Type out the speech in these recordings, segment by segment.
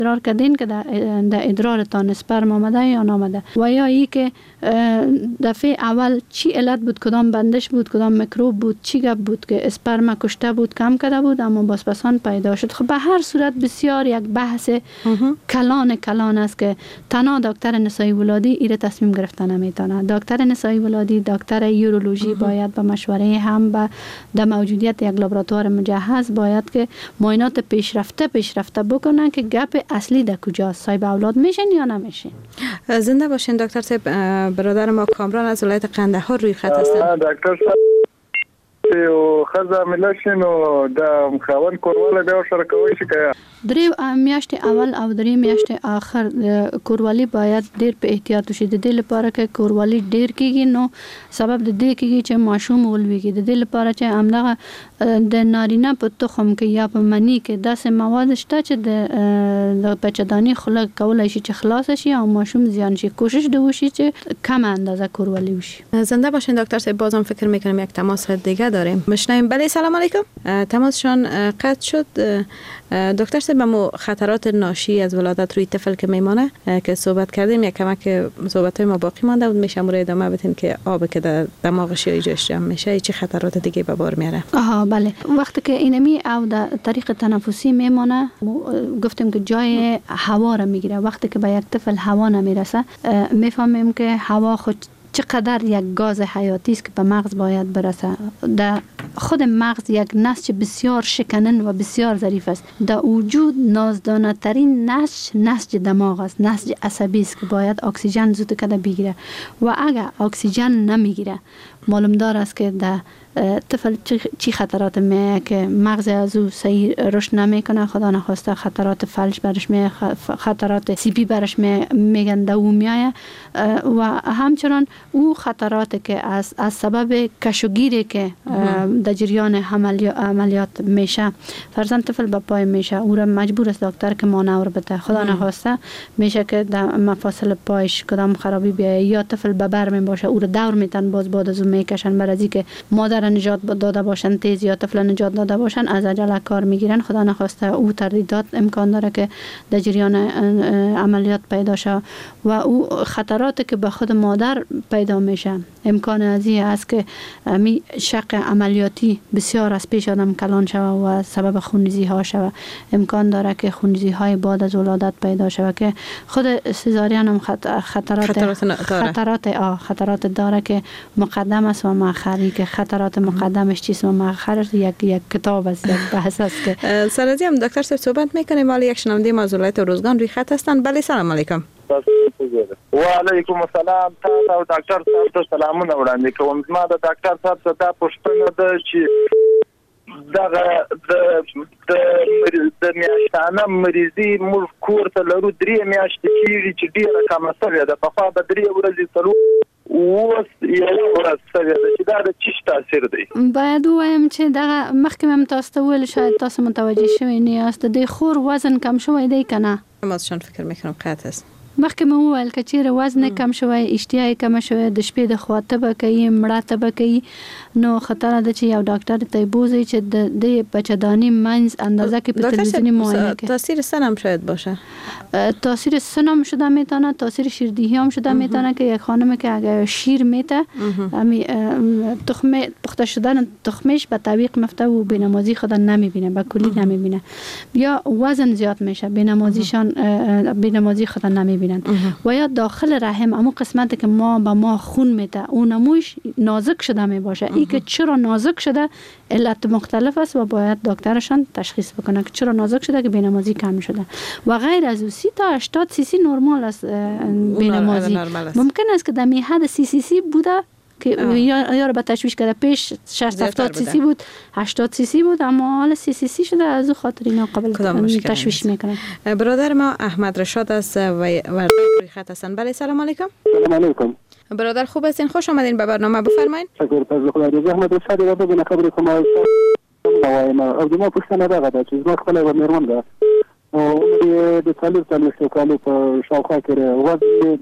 ادرار کردین که در ادرارتان اسپرم آمده یا نامده و یا ای که دفعه اول چی علت بود، کدام بندش بود، کدام میکروب بود، چی گپ بود که اسپرم کشته بود، کم کرده بود اما بازپسان پیدا شد. خب به هر صورت بسیار یک بحث کلان است که تنها دکتر نسایی ولادی ایره تصمیم گرفتن نمیتونه. دکتر نسایی ولادی، دکتر یورولوژی باید به مشوره هم به در موجودیت یک لابراتوار مجهز باید که معاینات پیشرفته بکنن که گپ اصلی در کجاست، صاحب اولاد میشن یا نمیشن. زنده باشین دکتر صاحب. برادر ما کامران از ولایت قندهار روی خط هستن. دکتر صاحب او خزا ملشن او د خوان کورواله به سره کوي شي که درې میاشتې اول او درې میاشتې آخر کوروالی باید ډیر په احتیاط وشي. د دې لپاره چې کوروالی ډیر کیږي نو سبب د دې کیږي چې ماشوم ولويږي. د دې لپاره چې همدغه د نارینه په تخم کې یا په منی کې داسې مواد شته چې د بچه‌داني خلق کولای شي چې خلاص شي او ماشوم زیان شي. کوشش د وشي چې کم اندازه کوروالی وشي. زنده باشین دکتر صاحب. بازم فکر میکنم یک تماس دیگه داریم. مشنیم. بله سلام علیکم. تماسشان قطع شد. دکتر صاحب ما خطرات ناشی از ولادت روی طفل که میمانه که صحبت کردیم، یک کمک صحبت‌های ما باقی مانده بود، میشه مورد ادامه بدین که آب که در دماغش یا ایجاش جمع میشه چه خطرات دیگه به بار میاره؟ بله، وقتی که اینمی او در طریق تنفسی میمانه گفتیم که جای هوا را میگیره. وقتی که به یک طفل هوا نمیرسه میفهمیم که هوا خود چقدر یک گاز حیاتی است که به مغز باید برسه. در خود مغز یک نسج بسیار شکنن و بسیار ظریف است. در وجود نازدانه ترین نسج دماغ است، نسج عصبی است که باید اکسیژن زود کده بگیره و اگر اکسیژن نمیگیره معلوم دار است که در طفل چی خطرات میه که مغز از او صحیح رشد نمیکنه، خدا نخواسته خطرات فلج برش میه، خطرات سی پی برش میگن در او میایه و همچنان او خطرات که از سبب کشوگیری که در جریان عملیات میشه، فرزند طفل به پای میشه، او را مجبور است دکتر که مانور بده. خدا نخواسته میشه که در مفاصل پایش کدام خرابی بیایه یا طفل به بر می باشه، او را دور میتن باز بعد از اون میکشن برای که مادر نجات داده باشن تیز یا طفل نجات داده باشن از عجله کار میگیرن. خدا نخواسته او تردیدات امکان داره که در جریان عملیات پیدا شه و او خطراتی که به خود مادر پیدا میشه امکان ازی است که می شق عملیاتی بسیار از پیش آدم کلان شوه و سبب خونریزی ها شوه. امکان داره که خونریزی های بعد از ولادت پیدا شوه که خود سزارین هم خطرات داره که مقدم است و مؤخری که خطرات مقدمش چیست و مؤخرش یک کتاب است، یک بحث است که سرازی هم دکتر صاحب صحبت میکنیم. ولی یک شنونده ما از ولایت روزگان روی خط هستن. بله سلام علیکم. و علیکم السلام. تاسو ډاکټر صاحب ته سلامونه وړاندې کوم. زما د ډاکټر صاحب څخه دا پوښتنه ده چې دغه د میاشتانه مریضي موږ کور ته لرو 3 میاشتې کېږي چې ډېره کمه شوې ده. پخوا به 3 ورځې تلو اوس یو ورځ شوې ده چې دا د چی تاثیر دی؟ باید ووایم چې دغه مخکې هم تاسو ته ویل شاید تاسو متوجه شوي نه یاست د خور وزن کم شوی دی که نه؟ مازشان فکر میکنم قطع است. مخکې مو وویل که چیرې وزن کم شوی، اشتها کم شوی، د شپې د خوا تبه کوي، مړه تبه کوي، نو خطر ده چې یو ډاکټر ته بوزي چې د بچه‌داني منځ اندازه کې په تلویزیونی معاینه کې تاثیر سن هم شاید باشه. تاثیر سن هم شده میتونه، تاثیر شیردهی هم شده میتونه که یک خانم که اگر شیر میته تخمه پخته شدن تخمش به تعویق مفته و بینمازی خود نمیبینه، به کلی نمیبینه، یا وزن زیاد میشه بینمازی خود نمیبینه و یا داخل رحم اما قسمتی که ما خون میده اون نموش نازک شده می باشه. این که چرا نازک شده علت مختلف است و باید دکترشان تشخیص بکنه که چرا نازک شده که بینمازی کم شده و غیر از 30 تا 80 سی سی نرمال است بینمازی. ممکن است که در حد سی بوده که یا رو به تشویش کرده، پیش 60-70 سی بود 80 سی بود اما حالا سی شده، از او خاطر اینا قابل تشویش میکنن. برادر ما احمد رشاد است و روی خط هستن. بله سلام علیکم. سلام علیکم. برادر خوب هستین؟ خوش آمدین به برنامه، بفرمایید. شکر پس خدای احمد رشاد را ببینه خبر کومه او دما پښتنه راغله چې زما خپل و مېرمن ده او د څلور کالو په شاوخوا کې وزن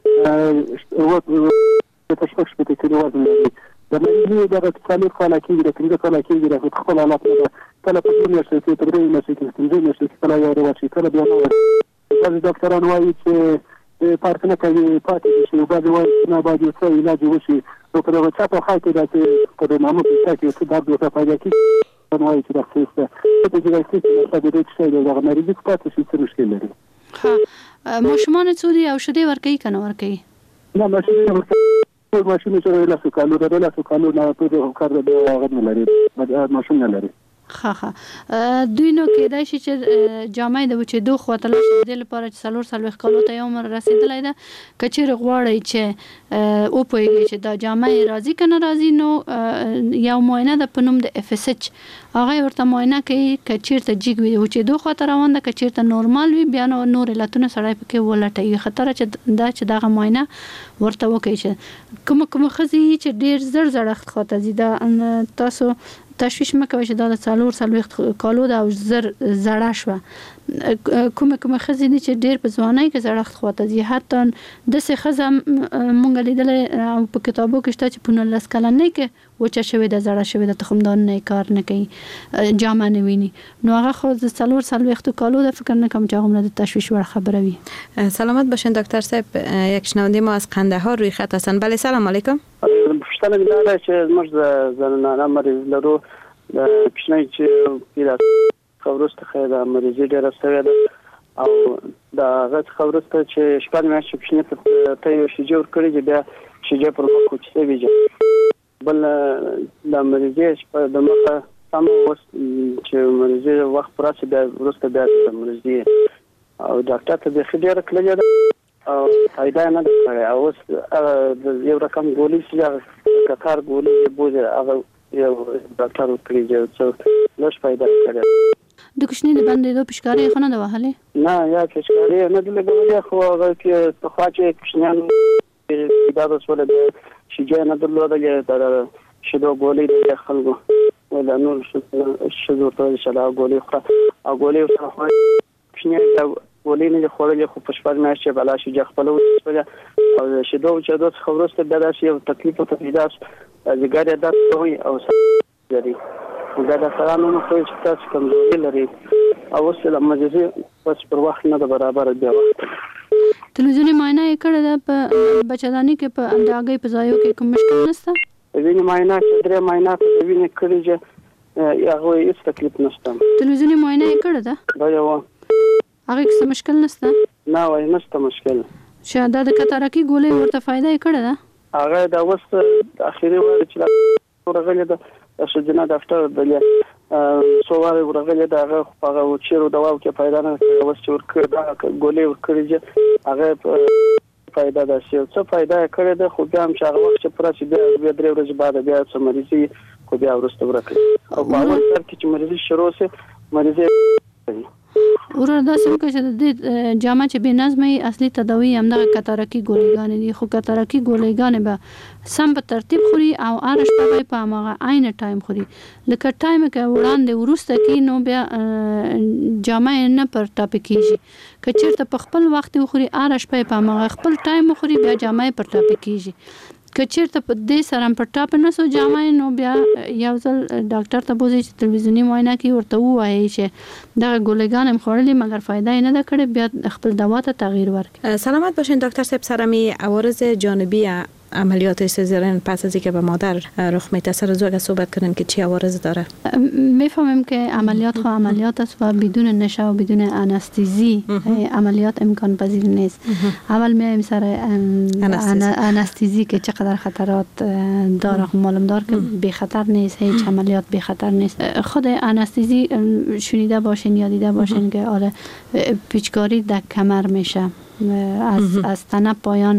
په شپږ شپږ کیلو وزن لري. د مېرمنې دغه څلور کاله کېږي د 15 کاله کېږي د خپل حالت نه کله په 2 میاشتې کې 3 میاشتې کې 5 میاشتې کې کله یو ورځ کله بیا بعضی دکتران وایي چې پارک نه کوي پاتې شي، بعضې وایي چې نه باید یو څه علاج وشي. نو په دغه چا په خوا کې دا چې په د نامه په چا کې یو څه درد ورته پیدا کېږي وایي چې دا ښه ده څه چې دا ښه چې د دې څه دی دغه مریضي پاتې شي څه مشکل لري. ښه ماشومان څو دي او شیدې ورکوي که نه ورکوي؟ نه ماشومان ورکوي، ماشوم چې لسو کالو د لسو کالو نه په کار د هغه نه لري ماشوم نه لري. ښه دوی نو کېدای شي چې جامې د وچېدو خواته لاړ شي، د دې لپاره چې 40 کالو ته یو عمر رسېدلی ده. که چېرې غواړئ چې وپوهېږئ چې دا جامې راځي که نه راځي، نو یو معاینه ده په نوم د FSH، هغه ورته معاینه کوي. که چېرته جګ وي وچېدو خواته روان ده، که چېرته نورمال وي بیا نو نور علتونه سړی پکې ولټوي. خطره چې دغه معاینه ورته وکړي چې کومه ښځې چې ډېر زر زړښت خواته ځي، دا تاسو تشویش مکوئ چې دا د 40 کالو ده او زر زړه شوه. کومه ښځې دي چې ډېر په ځوانۍ کې زړښت خواته ځي. حتی داسې ښځه مونږ لیدلی او په کتابو کې شته چې په 19 کلنۍ کې وچه شوې ده، زړه شوې ده، تخمدانونه یې کار نه کوي، جامه نه ویني. نو هغه خو د 40 کالو ده، فکر نه کوم چې هغومره د تشویش وړ خبره وي. سلامت باشین دکتر صاحب. یک شنونده ما از قندهار روی خط هستن. بله سلام علیکم. پوښتنه مې دا ده چې زموږ د زنانه مریض لرو، د کوچنی چې پیدا وروسته خو د مریضي ډېره شوې ده او د هغه څخه وروسته چې شپږ میاشتې کوچني ته یو شیجه ورکړي چې بیا شیجه پر مخ کوچ شوې بل د مریضي د مخه سم اوس چې مریضي وخت پر راسي بیا وروسته بیا د مریضي او ډاکټر ته به ډېره کلجه ده او فایده نه ده کړې. او اوس یو رقم ګولۍ چې ککار ګولۍ بوزي هغه یو ډاکټر ورکړي چې لږ فایده کړې. د کوچني د بندېدو پشکاري خو نه ده وهلې؟ نه یا پشکاري نه ده لګولې، خو هغه کې په خوا چې کوچنیان دا د سوله د شیجه نه درلودلې د شیدو ګولۍ د خلکو ولا نور شیدو ته شلا ګولۍ خو او ګولۍ خو کوچنیان ګولۍ نه خورلې، خو په شپږ میاشتې بلا شیجه خپل او شیدو چې دوه څخه وروسته بیا داسې یو تکلیف او پیدا ځګر یې درد کوي او سړي دا د سلامو نو خو چې تاسو کمزوري لري او اوس د مریضي بس پر وخت نه برابر دی. تلویزیوني معاینه یې کړې ده په بچه‌دانۍ کې، په انداګۍ په ځایو کې کوم مشکل نشته؟ وینې معاینه چې درې معاینه په وینې کړې چې هغه هیڅ تکلیف نشته. تلویزیوني معاینه یې کړې ده؟ دا یو هغه کې څه مشکل نشته؟ نه وای نشته مشکل. چې دا د کتارکي ګولۍ ورته فایده یې کړې ده؟ هغه دا اوس اخیری وایي چې ورغلې ده شجنا دفتر د سوال ورغلې ده هغه چیرې دواو کې پیدا نه اوس چې ورکړه دا ګولې ورکړي چې هغه فایده ده څه فایده کړې ده، خو بیا هم چې هغه وخت چې پرسي بیا درې ورځې بعد بیا څه مریضي خو بیا ورسته ورکړي او په اول سر کې چې مریضي شروع سي مریضي ورته داسې وکړه چې د دې جامه چې بې نظمه اصلي تداوی همدغه کتارکي ګولېګانې دي، خو کتارکي ګولېګانې به سم په ترتیب خوري او هره شپه به په هماغه عین ټایم خوري. لکه ټایم که وړاندې وروسته کړي نو بیا جامه یې نه پر ټاپې کېږي. که چېرته په خپل وخت وخوري هره شپه یې په هماغه خپل ټایم وخوري بیا جامه یې پر ټاپې کېږي. که چېرته په دې سره په ټاپې نه سو جامه نو بیا یو ځل ډاکټر ته بوځي چې تلویزیوني معاینه کې ورته ووایي چې دغه ګولېګان هم خوړلې مګر فایده یې نه ده کړې، بیا خپل دوا ته تغییر ورکړي. سلامت باشین دکتر صاحب. سرمی عوارض جانبی عملیات سزارین پس از اینکه به مادر رخ میده سر از اگه صحبت کنیم که چی عوارض داره؟ میفهمیم که عملیات خو عملیات است و بدون نشه و بدون انستزی عملیات امکان پذیر نیست. اول میایم سر انستزی که چقدر خطرات داره، معلوم دار که بی خطر نیست، هیچ عملیات بی خطر نیست. خود انستزی شنیده باشین یا دیده باشین که آره پیچکاری در کمر میشه، از تنه پایان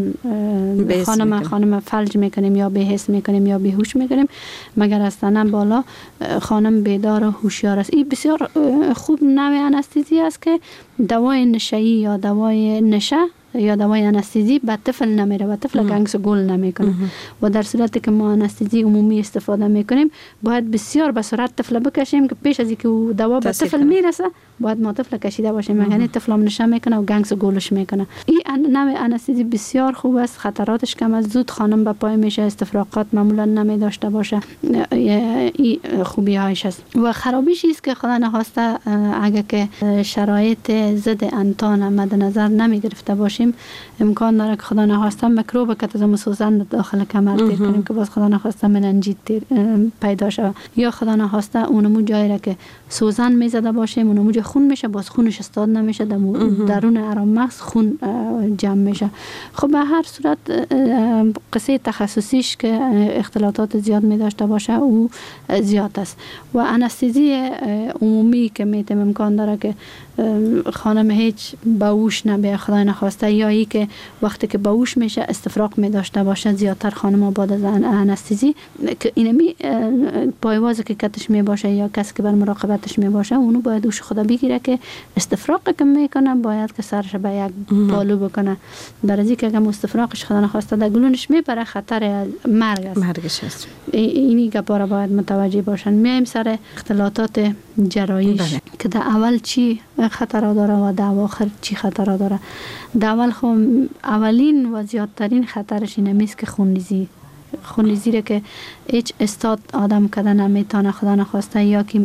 خانم فلج میکنیم یا بی‌حس میکنیم یا بیهوش میکنیم، مگر از تنه بالا خانم بیدار و هوشیار است. این بسیار خوب نوع انستزی است که دوای نشه‌ای یا دوای نشه یا دوای انستزی به طفل نمیره و طفل گنگس گل نمیکنه و در صورتی که ما انستزی عمومی استفاده میکنیم باید بسیار به سرعت طفل بکشیم که پیش از اینکه دوا به طفل میرسه باید ما طفل کشیده باشیم، یعنی طفل هم نشه میکنه و گنگس و گولش میکنه. این نوع انستزی بسیار خوب است، خطراتش کم است، زود خانم به پای میشه، استفراغات معمولا نمی داشته باشه، این خوبی هایش است. و خرابیش است که خدا نخواسته اگه که شرایط ضد انتان مد نظر نمی گرفته باشیم، امکان داره که خدا نخواسته میکروب کتزم سوزن داخل کمر تیر کنیم که باز خدا نخواسته مننجیت پیدا شود، یا خدا نخواسته اونمو جایی را که سوزن میزده باشه اونمو جای خون میشه، باز خونش استاد نمیشه، درون ارام مغز خون جمع میشه. خب به هر صورت قصه تخصصیش که اختلاطات زیاد می داشته باشه او زیاد است. و انستزی عمومی که میتیم امکان داره که خانم هیچ باوش نبیه خدای نخواسته، یا ای که وقتی که باوش میشه استفراغ می داشته باشه، زیادتر خانم ها بعد از انستزی که اینمی پایواز که کتش می باشه یا کسی که بر مراقبتش می باشه اونو باید اوش خدا بگیره که استفراغ که میکنه باید که سرش به یک بالو بکنه، در ازی که اگر استفراغش خدا نخواسته در گلونش میبره خطر مرگ است. مرگش است. اینی گپارا باید متوجه باشن. میایم سر اختلاطات جرایش که در اول چی خطر داره و در آخر چی خطر داره. در اول خب اولین و زیادترین خطرش اینه میست که خونریزی را که هیچ استاد آدم کده نمیتونه خدا نخواسته، یا که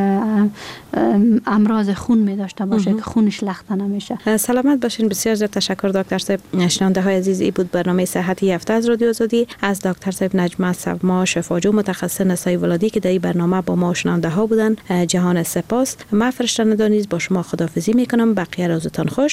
امراض خون می داشته باشه که خونش لخته نمیشه. سلامت باشین. بسیار زیاد تشکر دکتر صاحب. شنونده های عزیز، ای بود برنامه صحتی هفته از رادیو آزادی از دکتر صاحب نجمه سوما شفاجو متخصص نسای ولادی که در این برنامه با ما شنونده ها بودن. جهان سپاس. من فرشته نیز با شما خداحافظی میکنم. بقیه روزتان خوش.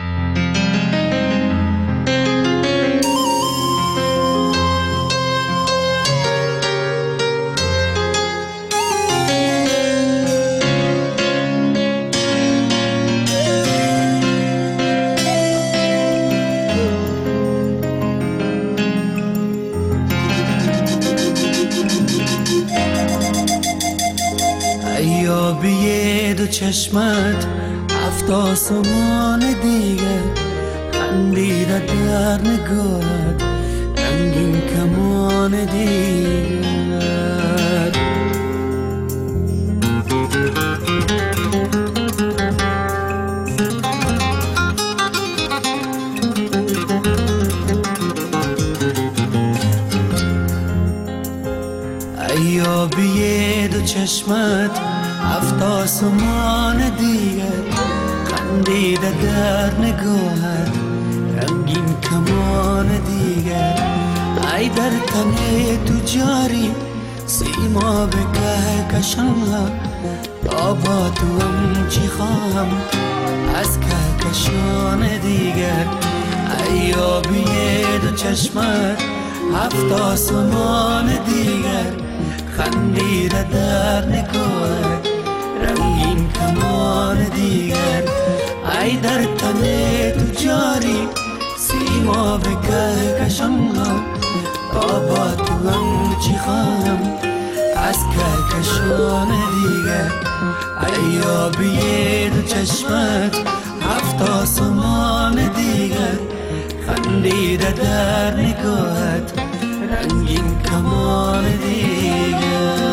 چشمت هفت آسمان دیگر خندیده در نگاهت رنگین کمان دیگر ایابی دو چشمت هفت آسمان دیگر خندیده در نگاهت رنگین کمان دیگر ای در تن تو جاری سیما به کهکشان تا با تو هم چی خواهم از کهکشان دیگر ای آبی دو چشمت هفت آسمان دیگر خندیده در نگاهت رنگین کمان دیگر ای در تن تو جاری سیما به کهکشان تا با تو هم چی خواهم از کهکشان دیگر ای آبی دو چشمت هفت آسمان دیگر خندیده در نگاهت رنگین کمان دیگر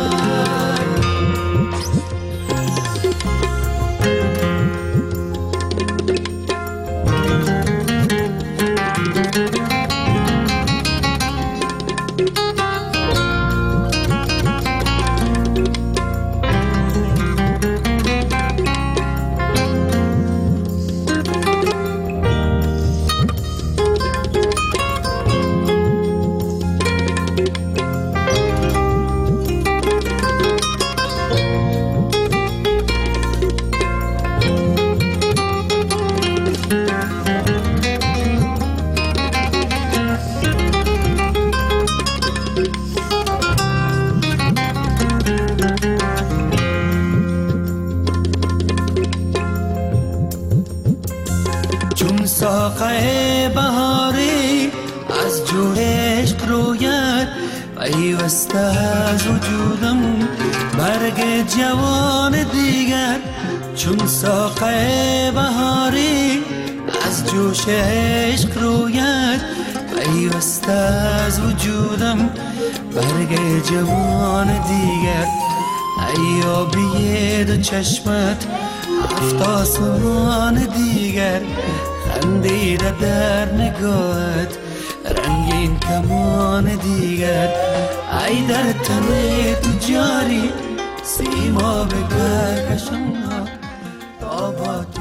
ساقه بهاری از جو عشق رویت پیوسته از وجودم برگ جوان دیگر چون ساقه بهاری از جوش عشق رویت پیوسته از وجودم برگ جوان دیگر ای آبی دو چشمت هفت آسمان دیگر خندیده در نگاهت، رنگین کمان دیگر ای در تن تو جاری، سیما به کهکشان ها تا با